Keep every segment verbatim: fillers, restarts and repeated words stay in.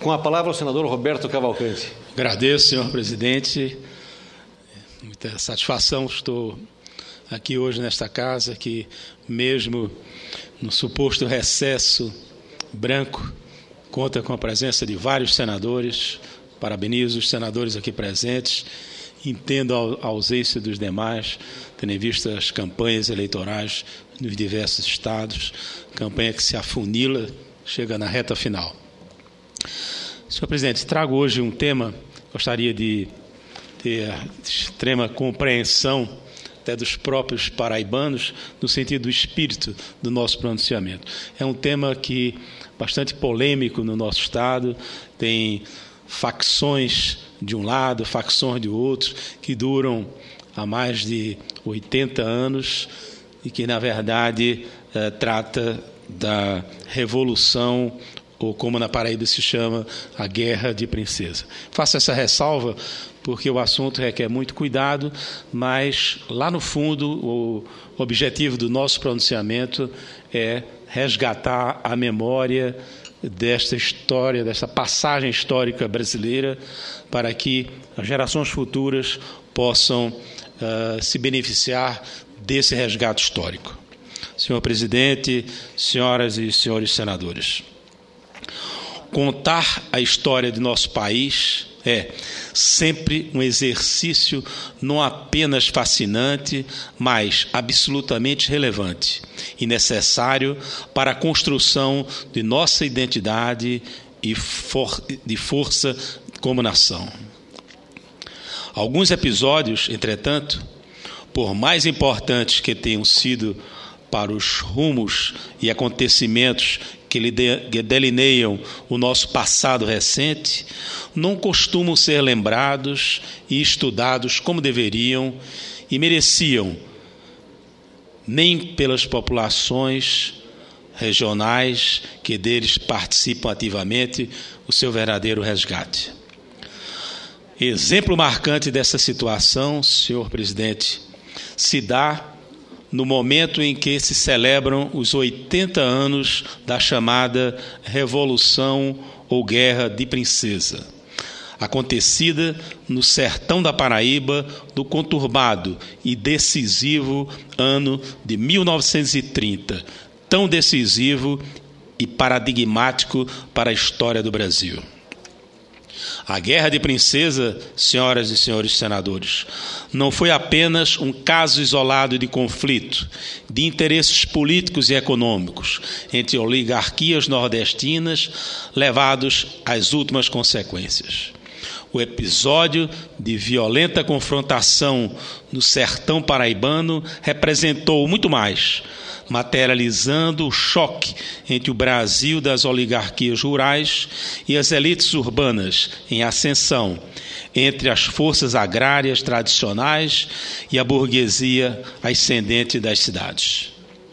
Com a palavra o senador Roberto Cavalcante. Agradeço, senhor presidente. Muita satisfação, estou aqui hoje nesta casa, que mesmo no suposto recesso branco, conta com a presença de vários senadores. Parabenizo os senadores aqui presentes. Entendo a ausência dos demais, tendo em vista as campanhas eleitorais nos diversos estados, campanha que se afunila, chega na reta final. Senhor presidente, trago hoje um tema, gostaria de ter extrema compreensão até dos próprios paraibanos, no sentido do espírito do nosso pronunciamento. É um tema que bastante polêmico no nosso estado, tem facções de um lado, facções de outro, que duram há mais de oitenta anos e que, na verdade, eh, trata da revolução, ou como na Paraíba se chama, a Guerra de Princesa. Faço essa ressalva porque o assunto requer muito cuidado, mas, lá no fundo, o objetivo do nosso pronunciamento é resgatar a memória desta história, desta passagem histórica brasileira, para que as gerações futuras possam uh, se beneficiar desse resgate histórico. Senhor presidente, senhoras e senhores senadores, contar a história de nosso país é sempre um exercício não apenas fascinante, mas absolutamente relevante e necessário para a construção de nossa identidade e for- de força como nação. Alguns episódios, entretanto, por mais importantes que tenham sido para os rumos e acontecimentos que delineiam o nosso passado recente, não costumam ser lembrados e estudados como deveriam e mereciam, nem pelas populações regionais que deles participam ativamente, o seu verdadeiro resgate. Exemplo marcante dessa situação, senhor presidente, se dá no momento em que se celebram os oitenta anos da chamada Revolução ou Guerra de Princesa, acontecida no sertão da Paraíba do conturbado e decisivo ano de mil novecentos e trinta, tão decisivo e paradigmático para a história do Brasil. A Guerra de Princesa, senhoras e senhores senadores, não foi apenas um caso isolado de conflito, de interesses políticos e econômicos entre oligarquias nordestinas levados às últimas consequências. O episódio de violenta confrontação no sertão paraibano representou muito mais, materializando o choque entre o Brasil das oligarquias rurais e as elites urbanas em ascensão, entre as forças agrárias tradicionais e a burguesia ascendente das cidades.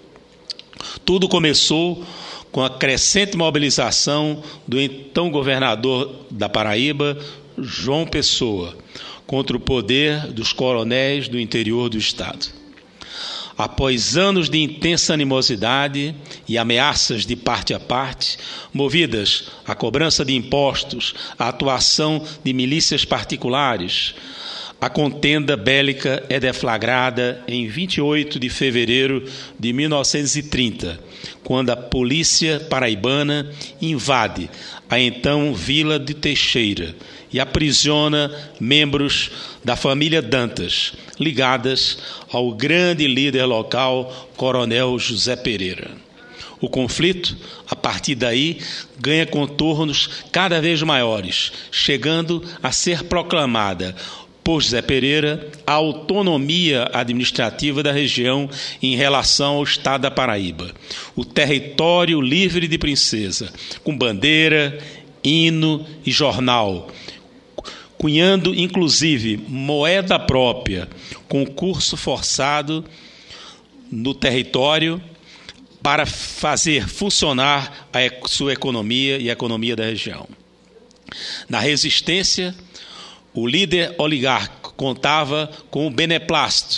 Tudo começou com a crescente mobilização do então governador da Paraíba, João Pessoa, contra o poder dos coronéis do interior do estado. Após anos de intensa animosidade e ameaças de parte a parte, movidas à cobrança de impostos, à atuação de milícias particulares, a contenda bélica é deflagrada em vinte e oito de fevereiro de mil novecentos e trinta, quando a polícia paraibana invade a então Vila de Teixeira e aprisiona membros da família Dantas, ligadas ao grande líder local, Coronel José Pereira. O conflito, a partir daí, ganha contornos cada vez maiores, chegando a ser proclamada por José Pereira a autonomia administrativa da região em relação ao estado da Paraíba, o território livre de Princesa, com bandeira, hino e jornal, cunhando, inclusive, moeda própria, concurso forçado no território para fazer funcionar a sua economia e a economia da região. Na resistência, o líder oligárquico contava com o beneplácito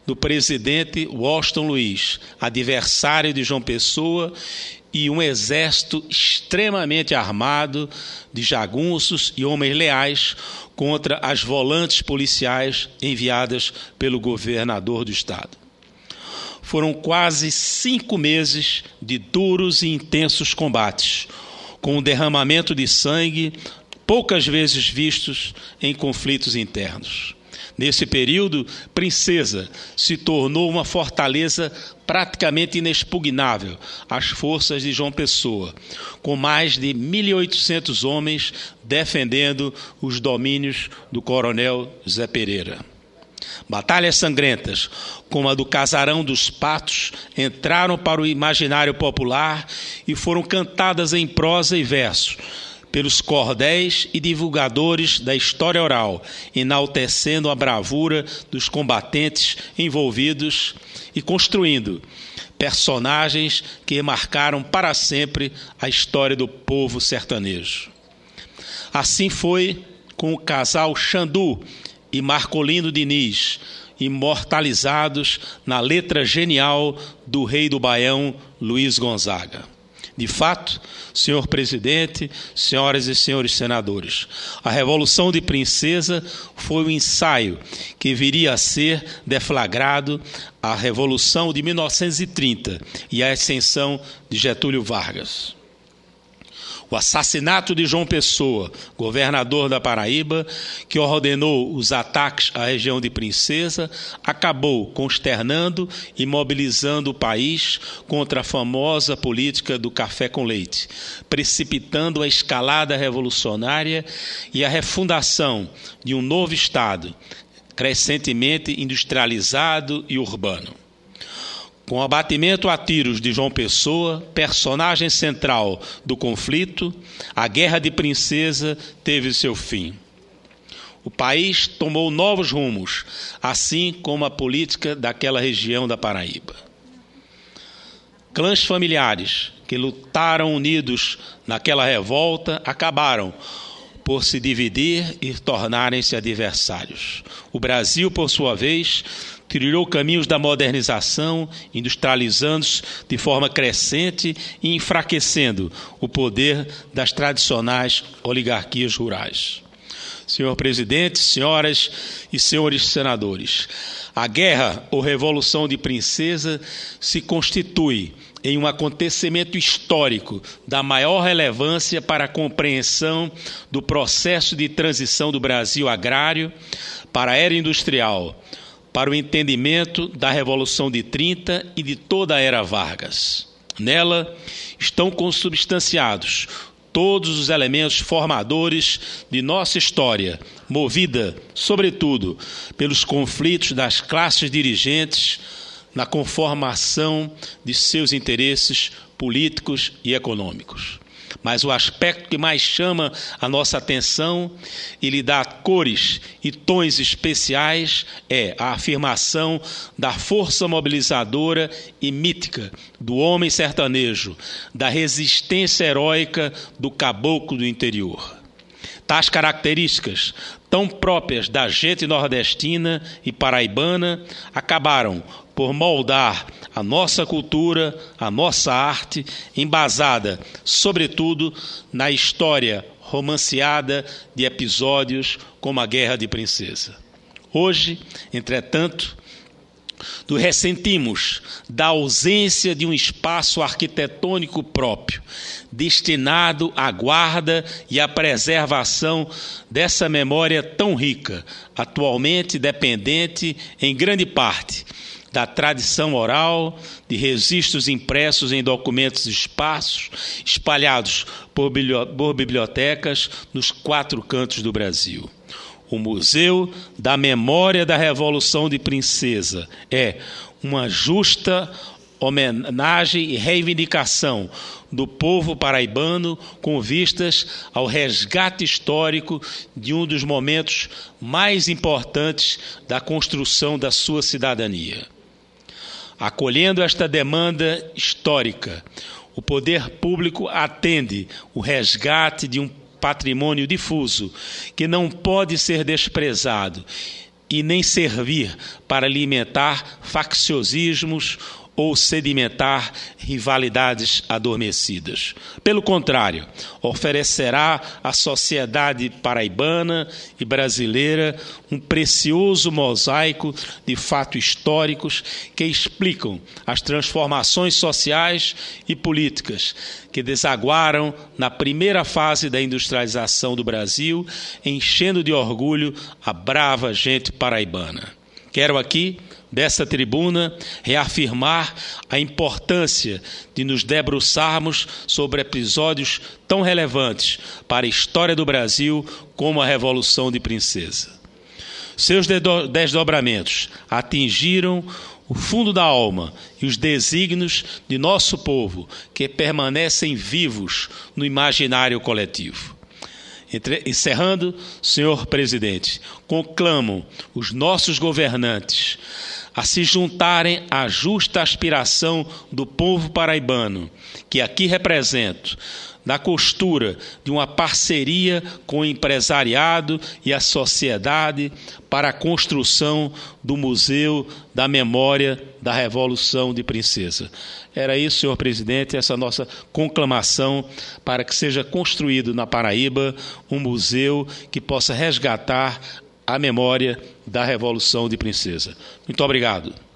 do presidente Washington Luiz, adversário de João Pessoa, e um exército extremamente armado de jagunços e homens leais contra as volantes policiais enviadas pelo governador do estado. Foram quase cinco meses de duros e intensos combates, com um derramamento de sangue poucas vezes vistos em conflitos internos. Nesse período, Princesa se tornou uma fortaleza praticamente inexpugnável às forças de João Pessoa, com mais de mil e oitocentos homens defendendo os domínios do coronel Zé Pereira. Batalhas sangrentas, como a do Casarão dos Patos, entraram para o imaginário popular e foram cantadas em prosa e verso pelos cordéis e divulgadores da história oral, enaltecendo a bravura dos combatentes envolvidos e construindo personagens que marcaram para sempre a história do povo sertanejo. Assim foi com o casal Xandu e Marcolino Diniz, imortalizados na letra genial do rei do Baião, Luiz Gonzaga. De fato, senhor presidente, senhoras e senhores senadores, a Revolução de Princesa foi o ensaio que viria a ser deflagrado a Revolução de mil novecentos e trinta e a ascensão de Getúlio Vargas. O assassinato de João Pessoa, governador da Paraíba, que ordenou os ataques à região de Princesa, acabou consternando e mobilizando o país contra a famosa política do café com leite, precipitando a escalada revolucionária e a refundação de um novo Estado, crescentemente industrializado e urbano. Com o abatimento a tiros de João Pessoa, personagem central do conflito, a Guerra de Princesa teve seu fim. O país tomou novos rumos, assim como a política daquela região da Paraíba. Clãs familiares que lutaram unidos naquela revolta acabaram por se dividir e tornarem-se adversários. O Brasil, por sua vez, trilhou caminhos da modernização, industrializando-se de forma crescente e enfraquecendo o poder das tradicionais oligarquias rurais. Senhor presidente, senhoras e senhores senadores, a Guerra ou Revolução de Princesa se constitui em um acontecimento histórico da maior relevância para a compreensão do processo de transição do Brasil agrário para a era industrial, para o entendimento da Revolução de trinta e de toda a era Vargas. Nela estão consubstanciados todos os elementos formadores de nossa história, movida, sobretudo, pelos conflitos das classes dirigentes na conformação de seus interesses políticos e econômicos. Mas o aspecto que mais chama a nossa atenção e lhe dá cores e tons especiais é a afirmação da força mobilizadora e mítica do homem sertanejo, da resistência heróica do caboclo do interior. Tais características, tão próprias da gente nordestina e paraibana, acabaram por moldar a nossa cultura, a nossa arte, embasada, sobretudo, na história romanceada de episódios como a Guerra de Princesa. Hoje, entretanto, nos ressentimos da ausência de um espaço arquitetônico próprio, destinado à guarda e à preservação dessa memória tão rica, atualmente dependente, em grande parte, da tradição oral, de registros impressos em documentos esparsos, espalhados por bibliotecas nos quatro cantos do Brasil. O Museu da Memória da Revolução de Princesa é uma justa homenagem e reivindicação do povo paraibano com vistas ao resgate histórico de um dos momentos mais importantes da construção da sua cidadania. Acolhendo esta demanda histórica, o poder público atende o resgate de um patrimônio difuso que não pode ser desprezado e nem servir para alimentar facciosismos ou sedimentar rivalidades adormecidas. Pelo contrário, oferecerá à sociedade paraibana e brasileira um precioso mosaico de fatos históricos que explicam as transformações sociais e políticas que desaguaram na primeira fase da industrialização do Brasil, enchendo de orgulho a brava gente paraibana. Quero aqui, desta tribuna, reafirmar a importância de nos debruçarmos sobre episódios tão relevantes para a história do Brasil como a Revolução de Princesa. Seus desdobramentos atingiram o fundo da alma e os desígnios de nosso povo, que permanecem vivos no imaginário coletivo. Encerrando, senhor presidente, conclamo os nossos governantes a se juntarem à justa aspiração do povo paraibano, que aqui represento, na costura de uma parceria com o empresariado e a sociedade para a construção do Museu da Memória da Revolução de Princesa. Era isso, senhor presidente, essa nossa conclamação para que seja construído na Paraíba um museu que possa resgatar a memória da Revolução de Princesa. Muito obrigado.